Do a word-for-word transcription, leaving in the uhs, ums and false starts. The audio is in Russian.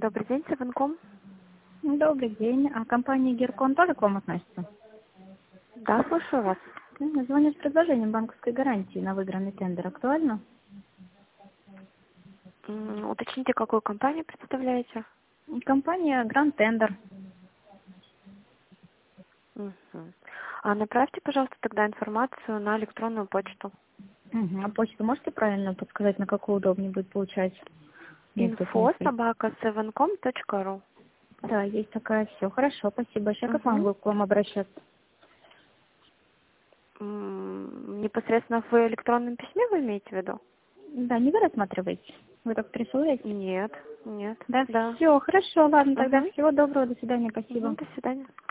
Добрый день, Севенком. Добрый день. А компания Геркон тоже к вам относится? Да, слушаю вас. М, Звоню с предложением банковской гарантии на выигранный тендер. Актуально? М, Уточните, какую компанию представляете? Компания Гранд Тендер. Мгм. А направьте, пожалуйста, тогда информацию на электронную почту. Мгм. А почту можете правильно подсказать, на какую удобнее будет получать? Нет, тут не Инфо стоит. собака севенком точка ру. Да, есть такая. Все, хорошо, спасибо большое. Как Мгм. могу к вам обращаться? М, Непосредственно в электронном письме вы имеете в виду? Да, не вы рассматриваете? Вы так присылаете? Нет, нет, Да, да. все, хорошо, ладно, тогда Угу. всего доброго, до свидания, Угу, спасибо. до свидания.